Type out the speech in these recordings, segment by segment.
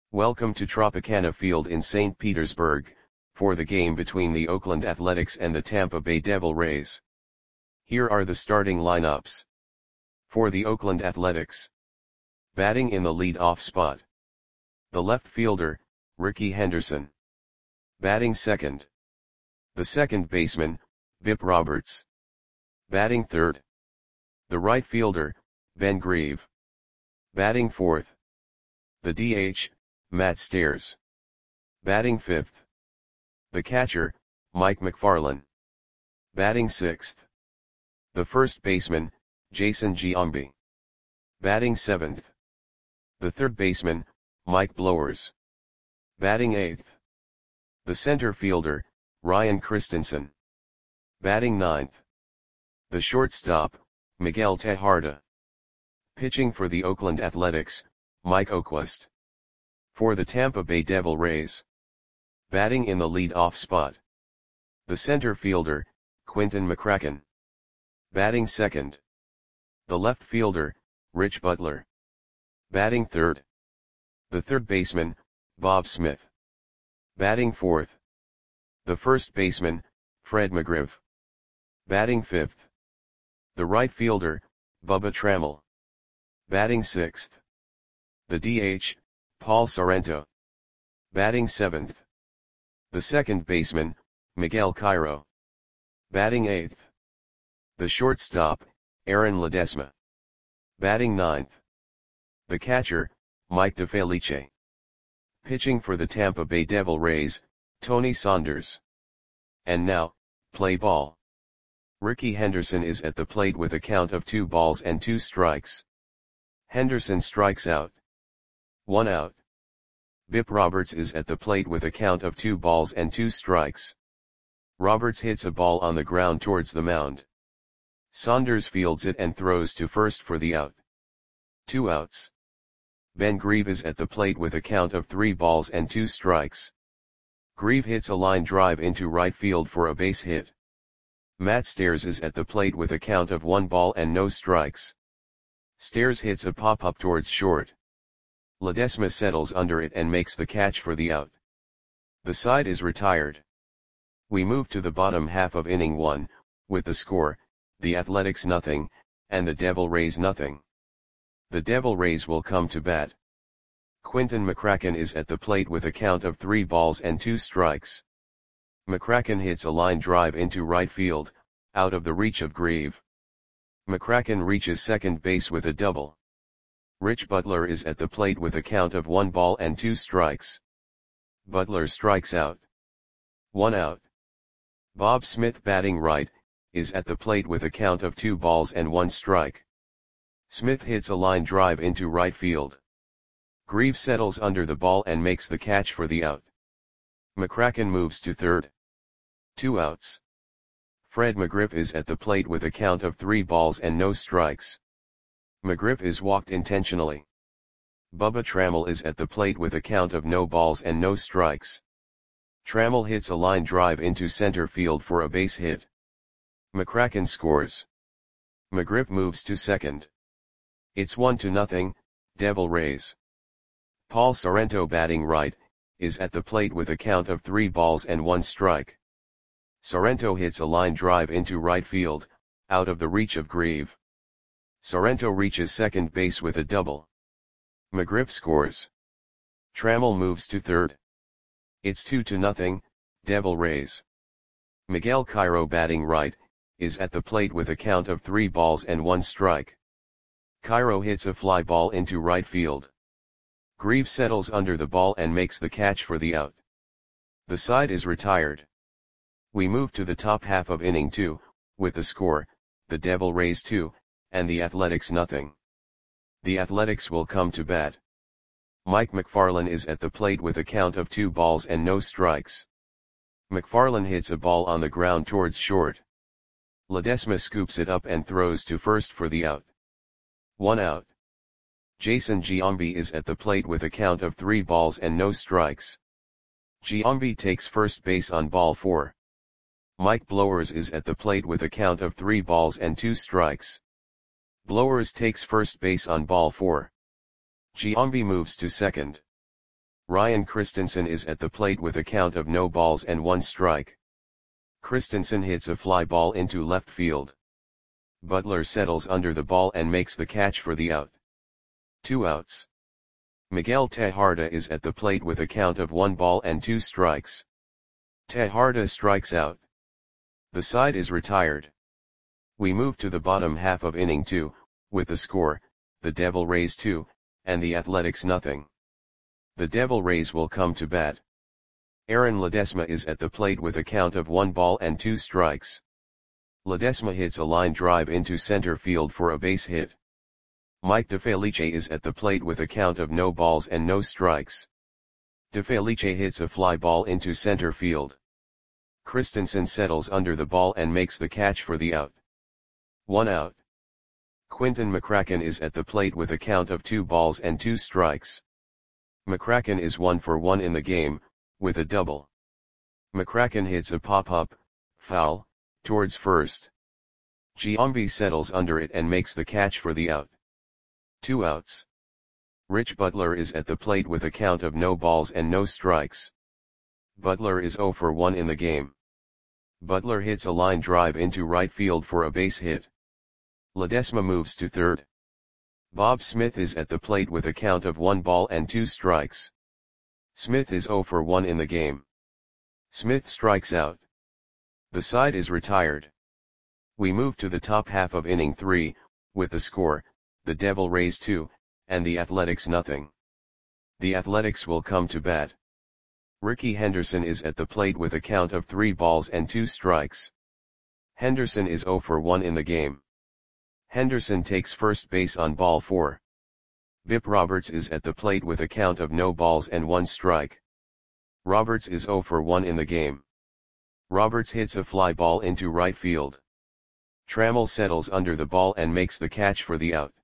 Welcome to Tropicana Field in St. Petersburg, for the game between the Oakland Athletics and the Tampa Bay Devil Rays. Here are the starting lineups. For the Oakland Athletics. Batting in the lead-off spot. The left fielder, Rickey Henderson. Batting second. The second baseman, Bip Roberts. Batting third. The right fielder, Ben Grieve. Batting fourth. The DH, Matt Stairs. Batting fifth. The catcher, Mike Macfarlane. Batting sixth. The first baseman, Jason Giambi. Batting seventh. The third baseman, Mike Blowers. Batting eighth. The center fielder, Ryan Christensen. Batting ninth. The shortstop, Miguel Tejada. Pitching for the Oakland Athletics, Mike Oquist. For the Tampa Bay Devil Rays. Batting in the lead-off spot. The center fielder, Quinton McCracken. Batting second. The left fielder, Rich Butler. Batting third. The third baseman, Bob Smith. Batting fourth. The first baseman, Fred McGriff. Batting fifth. The right fielder, Bubba Trammell. Batting sixth. The DH, Paul Sorrento. Batting seventh. The second baseman, Miguel Cairo. Batting eighth. The shortstop, Aaron Ledesma. Batting ninth. The catcher, Mike DeFelice. Pitching for the Tampa Bay Devil Rays, Tony Saunders. And now, play ball. Rickey Henderson is at the plate with a count of 2 balls and 2 strikes. Henderson strikes out. 1 out. Bip Roberts is at the plate with a count of 2 balls and 2 strikes. Roberts hits a ball on the ground towards the mound. Saunders fields it and throws to first for the out. 2 outs. Ben Grieve is at the plate with a count of 3 balls and 2 strikes. Grieve hits a line drive into right field for a base hit. Matt Stairs is at the plate with a count of 1 ball and no strikes. Stairs hits a pop-up towards short. Ledesma settles under it and makes the catch for the out. The side is retired. We move to the bottom half of inning 1, with the score, the Athletics 0, and the Devil Rays 0. The Devil Rays will come to bat. Quinton McCracken is at the plate with a count of 3 balls and 2 strikes. McCracken hits a line drive into right field, out of the reach of Grieve. McCracken reaches second base with a double. Rich Butler is at the plate with a count of 1 ball and 2 strikes. Butler strikes out. 1 out. Bob Smith, batting right, is at the plate with a count of 2 balls and 1 strike. Smith hits a line drive into right field. Grieve settles under the ball and makes the catch for the out. McCracken moves to third. 2 outs. Fred McGriff is at the plate with a count of 3 balls and no strikes. McGriff is walked intentionally. Bubba Trammell is at the plate with a count of no balls and no strikes. Trammell hits a line drive into center field for a base hit. McCracken scores. McGriff moves to second. It's 1-0, Devil Rays. Paul Sorrento, batting right, is at the plate with a count of 3 balls and 1 strike. Sorrento hits a line drive into right field, out of the reach of Grieve. Sorrento reaches second base with a double. McGriff scores. Trammell moves to third. It's 2-0, Devil Rays. Miguel Cairo, batting right, is at the plate with a count of 3 balls and 1 strike. Cairo hits a fly ball into right field. Grieve settles under the ball and makes the catch for the out. The side is retired. We move to the top half of inning 2, with the score, the Devil Rays 2, and the Athletics 0. The Athletics will come to bat. Mike Macfarlane is at the plate with a count of 2 balls and no strikes. Macfarlane hits a ball on the ground towards short. Ledesma scoops it up and throws to first for the out. 1 out. Jason Giambi is at the plate with a count of 3 balls and no strikes. Giambi takes first base on ball 4. Mike Blowers is at the plate with a count of 3 balls and 2 strikes. Blowers takes first base on ball 4. Giambi moves to second. Ryan Christensen is at the plate with a count of no balls and 1 strike. Christensen hits a fly ball into left field. Butler settles under the ball and makes the catch for the out. 2 outs. Miguel Tejada is at the plate with a count of 1 ball and 2 strikes. Tejada strikes out. The side is retired. We move to the bottom half of inning 2, with the score, the Devil Rays 2, and the Athletics nothing. The Devil Rays will come to bat. Aaron Ledesma is at the plate with a count of 1 ball and 2 strikes. Ledesma hits a line drive into center field for a base hit. Mike DeFelice is at the plate with a count of no balls and no strikes. DeFelice hits a fly ball into center field. Christensen settles under the ball and makes the catch for the out. 1 out. Quinton McCracken is at the plate with a count of 2 balls and 2 strikes. McCracken is 1 for 1 in the game, with a double. McCracken hits a pop-up, foul, towards first. Giambi settles under it and makes the catch for the out. 2 outs. Rich Butler is at the plate with a count of no balls and no strikes. Butler is 0 for 1 in the game. Butler hits a line drive into right field for a base hit. Ledesma moves to third. Bob Smith is at the plate with a count of 1 ball and 2 strikes. Smith is 0 for 1 in the game. Smith strikes out. The side is retired. We move to the top half of inning 3, with the score, the Devil Rays 2, and the Athletics nothing. The Athletics will come to bat. Ricky Henderson is at the plate with a count of 3 balls and 2 strikes. Henderson is 0 for 1 in the game. Henderson takes first base on ball 4. Bip Roberts is at the plate with a count of no balls and 1 strike. Roberts is 0 for 1 in the game. Roberts hits a fly ball into right field. Trammell settles under the ball and makes the catch for the out.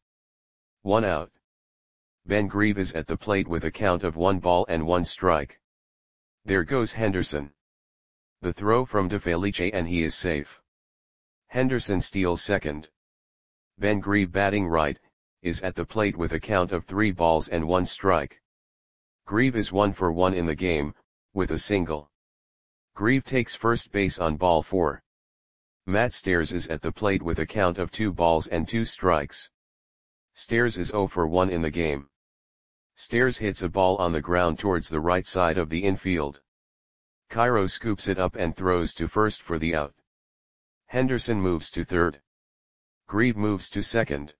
1 out. Ben Grieve is at the plate with a count of 1 ball and 1 strike. There goes Henderson. The throw from DeFelice and he is safe. Henderson steals second. Ben Grieve batting right, is at the plate with a count of 3 balls and 1 strike. Grieve is 1 for 1 in the game, with a single. Grieve takes first base on ball 4. Matt Stairs is at the plate with a count of 2 balls and 2 strikes. Stairs is 0 for 1 in the game. Stairs hits a ball on the ground towards the right side of the infield. Cairo scoops it up and throws to first for the out. Henderson moves to third. Grieve moves to second.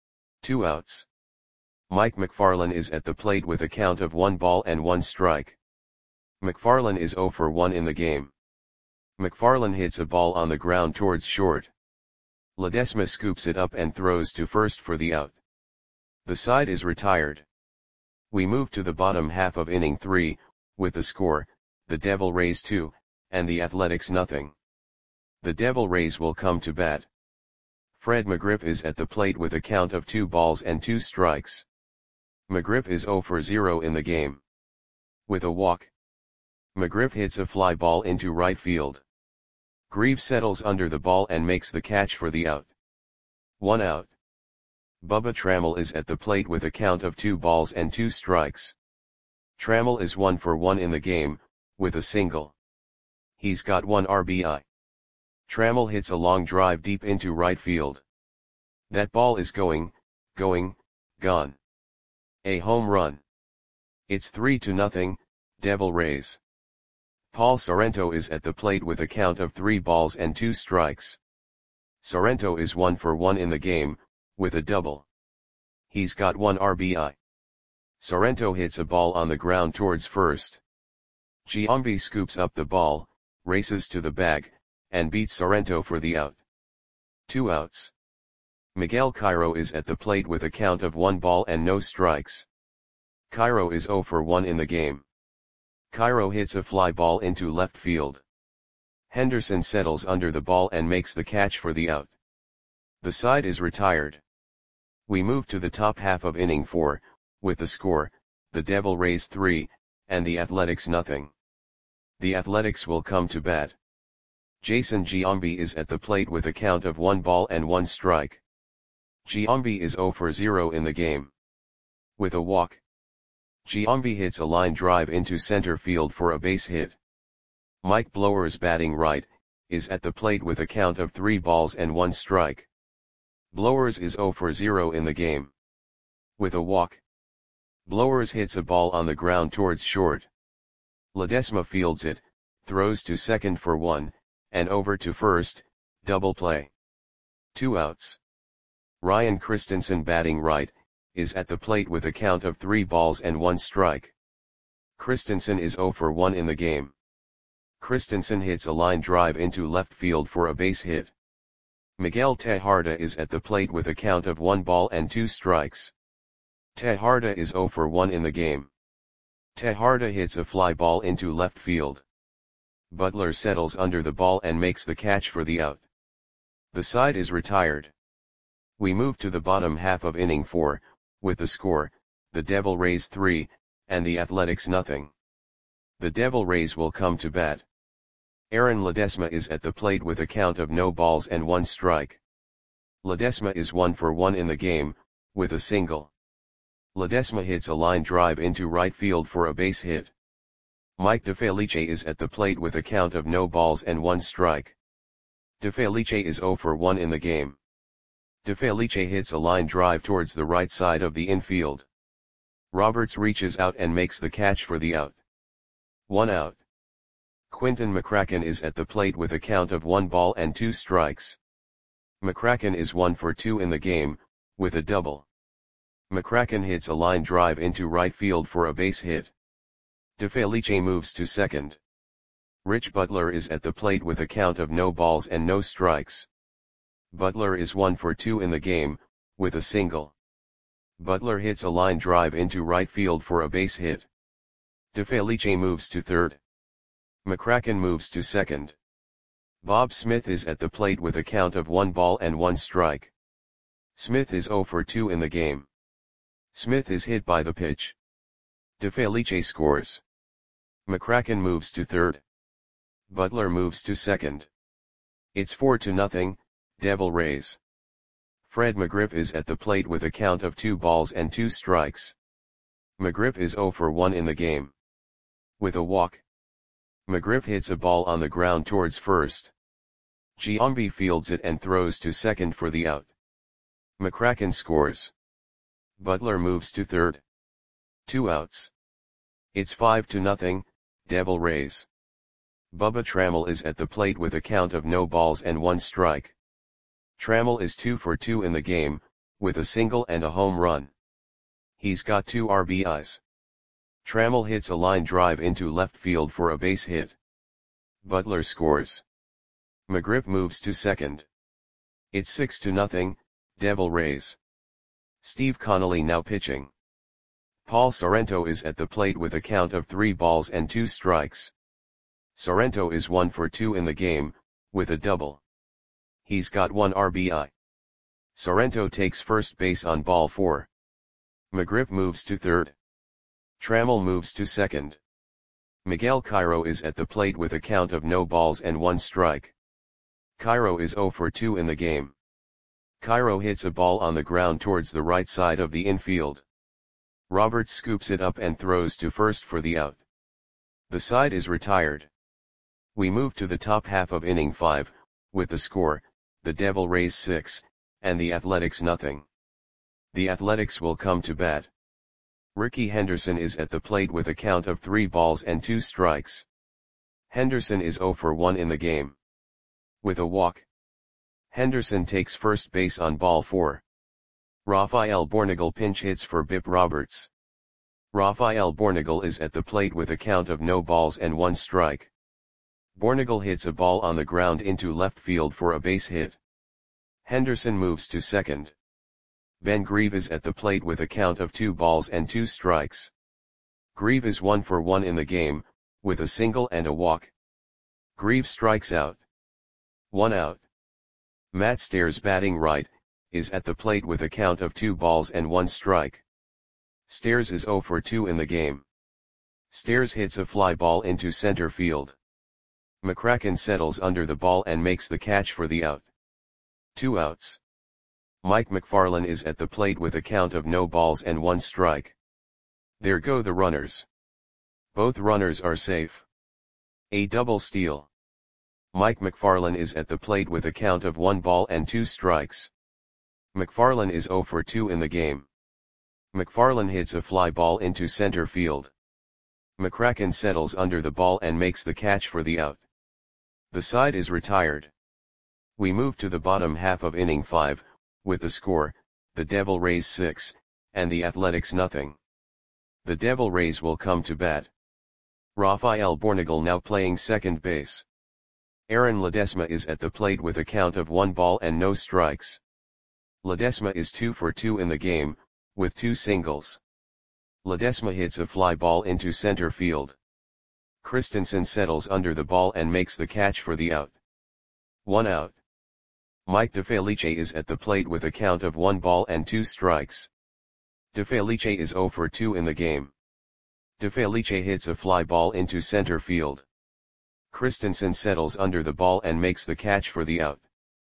2 outs. Mike McFarland is at the plate with a count of 1 ball and 1 strike. McFarland is 0 for 1 in the game. McFarland hits a ball on the ground towards short. Ledesma scoops it up and throws to first for the out. The side is retired. We move to the bottom half of inning 3, with the score, the Devil Rays 2, and the Athletics nothing. The Devil Rays will come to bat. Fred McGriff is at the plate with a count of 2 balls and 2 strikes. McGriff is 0 for 0 in the game. With a walk. McGriff hits a fly ball into right field. Grieve settles under the ball and makes the catch for the out. 1 out. Bubba Trammell is at the plate with a count of 2 balls and 2 strikes. Trammell is 1 for 1 in the game, with a single. He's got 1 RBI. Trammell hits a long drive deep into right field. That ball is gone. A home run. It's 3-0, Devil Rays. Paul Sorrento is at the plate with a count of 3 balls and 2 strikes. Sorrento is 1 for 1 in the game, with a double. He's got 1 RBI. Sorrento hits a ball on the ground towards first. Giambi scoops up the ball, races to the bag, and beats Sorrento for the out. 2 outs. Miguel Cairo is at the plate with a count of 1 ball and no strikes. Cairo is 0 for 1 in the game. Cairo hits a fly ball into left field. Henderson settles under the ball and makes the catch for the out. The side is retired. We move to the top half of inning 4, with the score, the Devil Rays 3, and the Athletics nothing. The Athletics will come to bat. Jason Giambi is at the plate with a count of 1 ball and 1 strike. Giambi is 0 for 0 in the game. With a walk. Giambi hits a line drive into center field for a base hit. Mike Blowers, batting right, is at the plate with a count of 3 balls and 1 strike. Blowers is 0 for 0 in the game. With a walk, Blowers hits a ball on the ground towards short. Ledesma fields it, throws to second for 1, and over to first, double play. 2 outs. Ryan Christensen, batting right, is at the plate with a count of 3 balls and 1 strike. Christensen is 0 for 1 in the game. Christensen hits a line drive into left field for a base hit. Miguel Tejada is at the plate with a count of 1 ball and 2 strikes. Tejada is 0 for 1 in the game. Tejada hits a fly ball into left field. Butler settles under the ball and makes the catch for the out. The side is retired. We move to the bottom half of inning 4, with the score, the Devil Rays 3, and the Athletics nothing. The Devil Rays will come to bat. Aaron Ledesma is at the plate with a count of no balls and 1 strike. Ledesma is 1 for 1 in the game, with a single. Ledesma hits a line drive into right field for a base hit. Mike DeFelice is at the plate with a count of no balls and 1 strike. DeFelice is 0 for 1 in the game. DeFelice hits a line drive towards the right side of the infield. Roberts reaches out and makes the catch for the out. 1 out. Quinton McCracken is at the plate with a count of 1 ball and 2 strikes. McCracken is 1 for 2 in the game, with a double. McCracken hits a line drive into right field for a base hit. DeFelice moves to second. Rich Butler is at the plate with a count of no balls and no strikes. Butler is 1 for 2 in the game, with a single. Butler hits a line drive into right field for a base hit. DeFelice moves to third. McCracken moves to second. Bob Smith is at the plate with a count of 1 ball and 1 strike. Smith is 0 for 2 in the game. Smith is hit by the pitch. DeFelice scores. McCracken moves to third. Butler moves to second. It's 4-0, Devil Rays. Fred McGriff is at the plate with a count of 2 balls and 2 strikes. McGriff is 0 for 1 in the game. With a walk, McGriff hits a ball on the ground towards first. Giambi fields it and throws to second for the out. McCracken scores. Butler moves to third. 2 outs. It's 5-0, Devil Rays. Bubba Trammell is at the plate with a count of no balls and 1 strike. Trammell is 2 for 2 in the game, with a single and a home run. He's got 2 RBIs. Trammell hits a line drive into left field for a base hit. Butler scores. McGriff moves to second. It's 6-0, Devil Rays. Steve Connolly now pitching. Paul Sorrento is at the plate with a count of 3 balls and 2 strikes. Sorrento is 1 for 2 in the game, with a double. He's got 1 RBI. Sorrento takes first base on ball 4. McGriff moves to third. Trammell moves to second. Miguel Cairo is at the plate with a count of no balls and 1 strike. Cairo is 0 for 2 in the game. Cairo hits a ball on the ground towards the right side of the infield. Roberts scoops it up and throws to first for the out. The side is retired. We move to the top half of inning 5, with the score, the Devil Rays 6, and the Athletics nothing. The Athletics will come to bat. Ricky Henderson is at the plate with a count of 3 balls and 2 strikes. Henderson is 0 for 1 in the game. With a walk, Henderson takes first base on ball 4. Rafael Bornagel pinch hits for Bip Roberts. Rafael Bornagel is at the plate with a count of no balls and 1 strike. Bornagel hits a ball on the ground into left field for a base hit. Henderson moves to second. Ben Grieve is at the plate with a count of 2 balls and 2 strikes. Grieve is 1 for 1 in the game, with a single and a walk. Grieve strikes out. 1 out. Matt Stairs, batting right, is at the plate with a count of 2 balls and 1 strike. Stairs is 0 for 2 in the game. Stairs hits a fly ball into center field. McCracken settles under the ball and makes the catch for the out. 2 outs. Mike McFarland is at the plate with a count of no balls and 1 strike. There go the runners. Both runners are safe. A double steal. Mike McFarland is at the plate with a count of 1 ball and 2 strikes. McFarland is 0 for 2 in the game. McFarland hits a fly ball into center field. McCracken settles under the ball and makes the catch for the out. The side is retired. We move to the bottom half of inning 5, with the score, the Devil Rays 6, and the Athletics nothing. The Devil Rays will come to bat. Rafael Bornagel now playing second base. Aaron Ledesma is at the plate with a count of 1 ball and no strikes. Ledesma is 2 for 2 in the game, with 2 singles. Ledesma hits a fly ball into center field. Christensen settles under the ball and makes the catch for the out. 1 out. Mike DeFelice is at the plate with a count of 1 ball and 2 strikes. DeFelice is 0 for 2 in the game. DeFelice hits a fly ball into center field. Christensen settles under the ball and makes the catch for the out.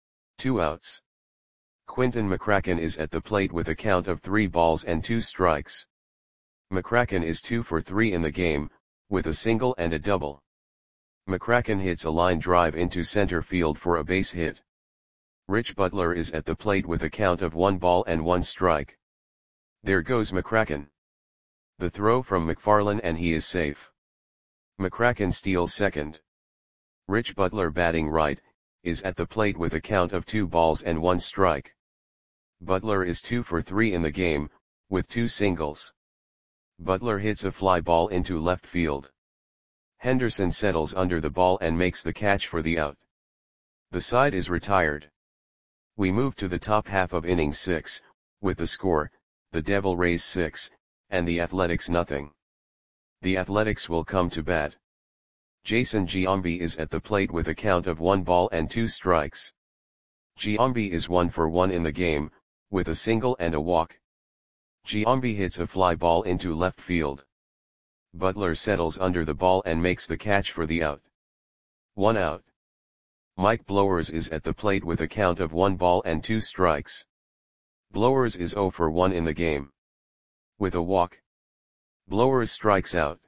2 outs. Quinton McCracken is at the plate with a count of 3 balls and 2 strikes. McCracken is 2 for 3 in the game, with a single and a double. McCracken hits a line drive into center field for a base hit. Rich Butler is at the plate with a count of 1 ball and 1 strike. There goes McCracken. The throw from McFarland and he is safe. McCracken steals second. Rich Butler batting right, is at the plate with a count of 2 balls and 1 strike. Butler is 2 for 3 in the game, with 2 singles. Butler hits a fly ball into left field. Henderson settles under the ball and makes the catch for the out. The side is retired. We move to the top half of inning 6, with the score, the Devil Rays 6, and the Athletics nothing. The Athletics will come to bat. Jason Giambi is at the plate with a count of 1 ball and 2 strikes. Giambi is 1 for 1 in the game, with a single and a walk. Giambi hits a fly ball into left field. Butler settles under the ball and makes the catch for the out. 1 out. Mike Blowers is at the plate with a count of 1 ball and 2 strikes. Blowers is 0 for 1 in the game. With a walk. Blowers strikes out.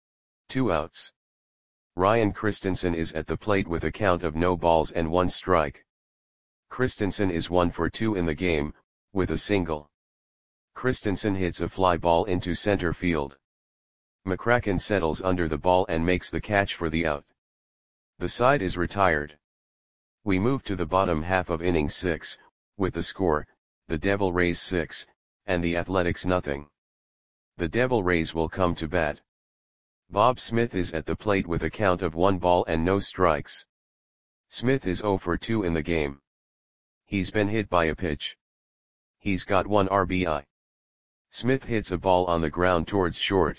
2 outs. Ryan Christensen is at the plate with a count of no balls and 1 strike. Christensen is 1 for 2 in the game, with a single. Christensen hits a fly ball into center field. McCracken settles under the ball and makes the catch for the out. The side is retired. We move to the bottom half of inning 6, with the score, the Devil Rays 6, and the Athletics nothing. The Devil Rays will come to bat. Bob Smith is at the plate with a count of 1 ball and no strikes. Smith is 0 for 2 in the game. He's been hit by a pitch. He's got 1 RBI. Smith hits a ball on the ground towards short.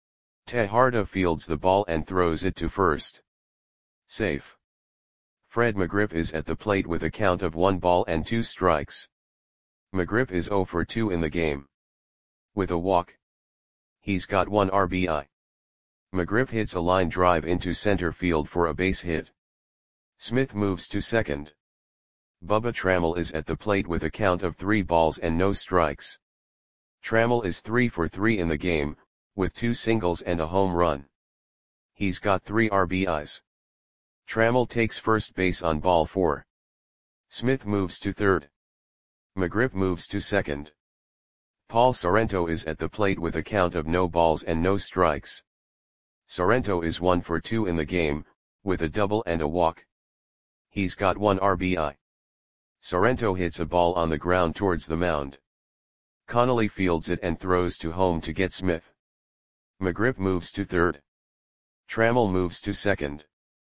Tejada fields the ball and throws it to first. Safe. Fred McGriff is at the plate with a count of 1 ball and 2 strikes. McGriff is 0 for 2 in the game. With a walk. He's got 1 RBI. McGriff hits a line drive into center field for a base hit. Smith moves to second. Bubba Trammell is at the plate with a count of 3 balls and no strikes. Trammell is 3 for 3 in the game, with 2 singles and a home run. He's got 3 RBIs. Trammell takes first base on ball 4. Smith moves to third. McGriff moves to second. Paul Sorrento is at the plate with a count of no balls and no strikes. Sorrento is 1 for 2 in the game, with a double and a walk. He's got 1 RBI. Sorrento hits a ball on the ground towards the mound. Connolly fields it and throws to home to get Smith. McGriff moves to third. Trammell moves to second.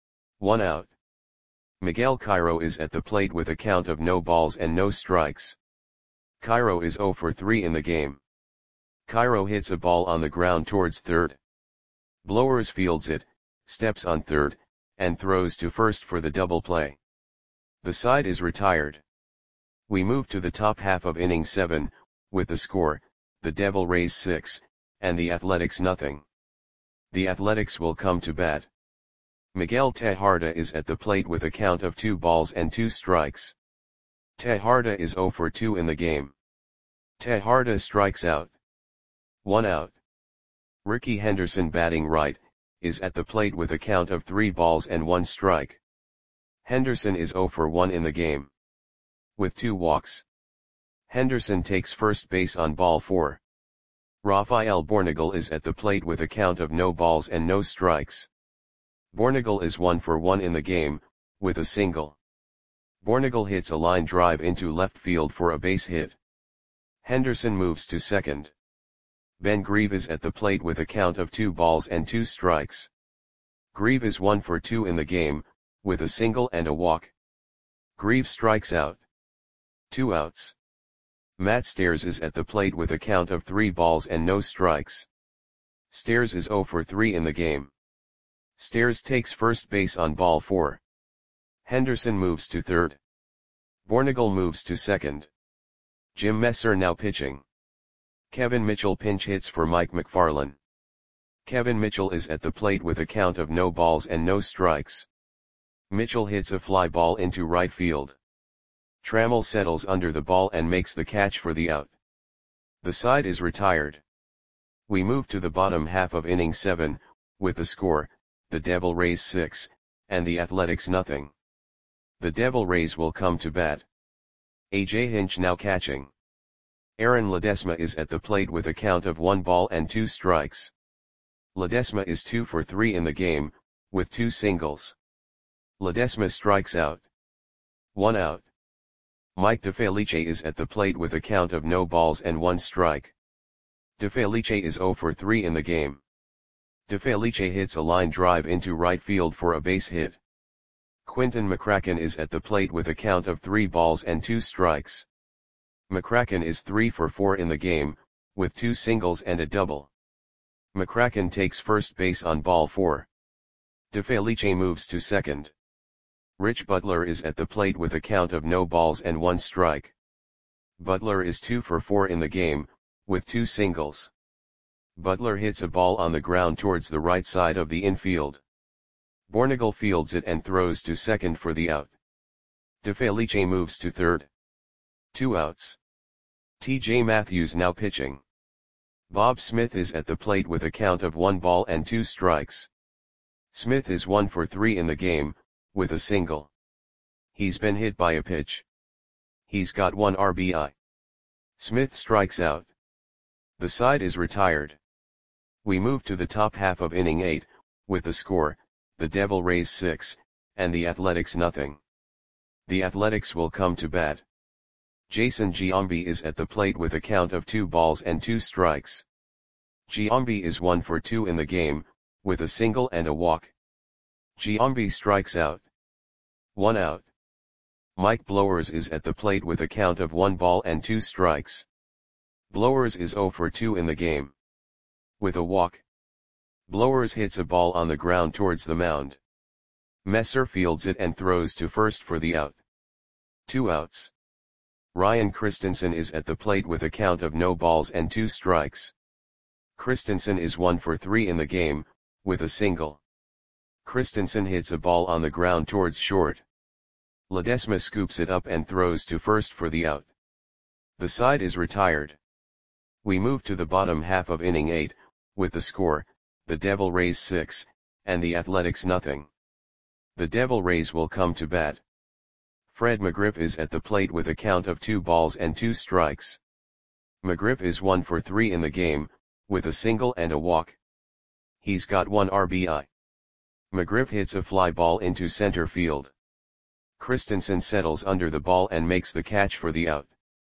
1 out. Miguel Cairo is at the plate with a count of no balls and no strikes. Cairo is 0 for 3 in the game. Cairo hits a ball on the ground towards third. Blowers fields it, steps on third, and throws to first for the double play. The side is retired. We move to the top half of inning 7, with the score, the Devil Rays 6, and the Athletics nothing. The Athletics will come to bat. Miguel Tejada is at the plate with a count of 2 balls and 2 strikes. Tejada is 0 for 2 in the game. Tejada strikes out. 1 out. Ricky Henderson, batting right, is at the plate with a count of 3 balls and 1 strike. Henderson is 0 for 1 in the game, with 2 walks. Henderson takes first base on ball 4. Rafael Bornagel is at the plate with a count of no balls and no strikes. Bornagel is 1 for 1 in the game, with a single. Bornagel hits a line drive into left field for a base hit. Henderson moves to second. Ben Grieve is at the plate with a count of 2 balls and 2 strikes. Grieve is 1 for 2 in the game, with a single and a walk. Grieve strikes out. 2 outs. Matt Stairs is at the plate with a count of 3 balls and no strikes. Stairs is 0 for 3 in the game. Stairs takes first base on ball 4. Henderson moves to third. Bornagel moves to second. Jim Messer now pitching. Kevin Mitchell pinch hits for Mike McFarland. Kevin Mitchell is at the plate with a count of no balls and no strikes. Mitchell hits a fly ball into right field. Trammell settles under the ball and makes the catch for the out. The side is retired. We move to the bottom half of inning 7, with the score, the Devil Rays 6, and the Athletics nothing. The Devil Rays will come to bat. A.J. Hinch now catching. Aaron Ledesma is at the plate with a count of 1 ball and 2 strikes. Ledesma is 2 for 3 in the game, with 2 singles. Ledesma strikes out. 1 out. Mike DeFelice is at the plate with a count of no balls and 1 strike. DeFelice is 0 for 3 in the game. DeFelice hits a line drive into right field for a base hit. Quinton McCracken is at the plate with a count of 3 balls and 2 strikes. McCracken is 3 for 4 in the game, with 2 singles and a double. McCracken takes first base on ball 4. DeFelice moves to second. Rich Butler is at the plate with a count of no balls and 1 strike. Butler is 2 for 4 in the game, with 2 singles. Butler hits a ball on the ground towards the right side of the infield. Bornagel fields it and throws to second for the out. DeFelice moves to third. 2 outs. T.J. Matthews now pitching. Bob Smith is at the plate with a count of 1 ball and 2 strikes. Smith is 1 for 3 in the game, with a single. He's been hit by a pitch. He's got 1 RBI. Smith strikes out. The side is retired. We move to the top half of inning 8, with the score, the Devil Rays 6, and the Athletics nothing. The Athletics will come to bat. Jason Giambi is at the plate with a count of 2 balls and 2 strikes. Giambi is 1 for 2 in the game, with a single and a walk. Giambi strikes out. 1 out. Mike Blowers is at the plate with a count of 1 ball and 2 strikes. Blowers is 0 for 2 in the game, with a walk. Blowers hits a ball on the ground towards the mound. Messer fields it and throws to first for the out. 2 outs. Ryan Christensen is at the plate with a count of no balls and 2 strikes. Christensen is 1 for 3 in the game, with a single. Christensen hits a ball on the ground towards short. Ledesma scoops it up and throws to first for the out. The side is retired. We move to the bottom half of inning 8, with the score, the Devil Rays 6, and the Athletics nothing. The Devil Rays will come to bat. Fred McGriff is at the plate with a count of 2 balls and 2 strikes. McGriff is 1 for 3 in the game, with a single and a walk. He's got 1 RBI. McGriff hits a fly ball into center field. Christensen settles under the ball and makes the catch for the out.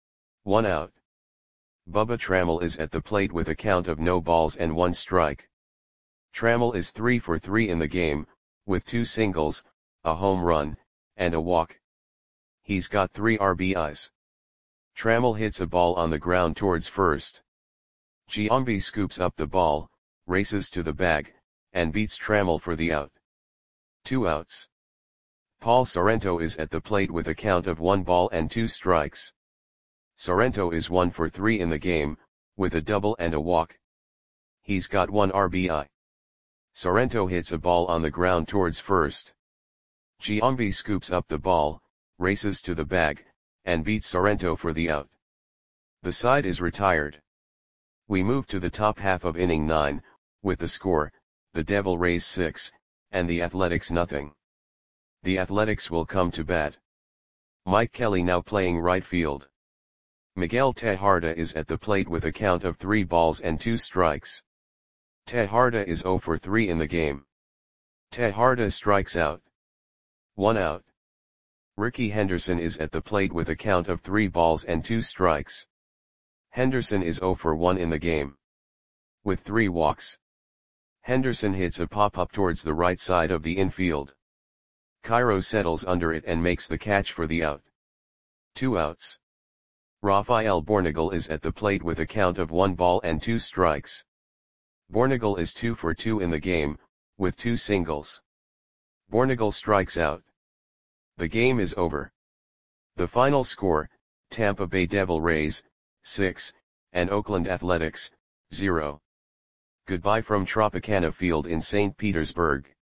1 out. Bubba Trammell is at the plate with a count of no balls and 1 strike. Trammell is 3 for 3 in the game, with 2 singles, a home run, and a walk. He's got 3 RBIs. Trammell hits a ball on the ground towards first. Giambi scoops up the ball, races to the bag, and beats Trammell for the out. 2 outs. Paul Sorrento is at the plate with a count of 1 ball and 2 strikes. Sorrento is 1 for 3 in the game, with a double and a walk. He's got 1 RBI. Sorrento hits a ball on the ground towards first. Giambi scoops up the ball, races to the bag, and beats Sorrento for the out. The side is retired. We move to the top half of inning 9, with the score, the Devil Rays 6, and the Athletics nothing. The Athletics will come to bat. Mike Kelly now playing right field. Miguel Tejada is at the plate with a count of 3 balls and 2 strikes. Tejada is 0 for 3 in the game. Tejada strikes out. 1 out. Ricky Henderson is at the plate with a count of 3 balls and 2 strikes. Henderson is 0 for 1 in the game. With 3 walks. Henderson hits a pop-up towards the right side of the infield. Cairo settles under it and makes the catch for the out. 2 outs. Rafael Bornagel is at the plate with a count of 1 ball and 2 strikes. Bornagel is 2 for 2 in the game, with 2 singles. Bornagel strikes out. The game is over. The final score, Tampa Bay Devil Rays, 6, and Oakland Athletics, 0. Goodbye from Tropicana Field in St. Petersburg.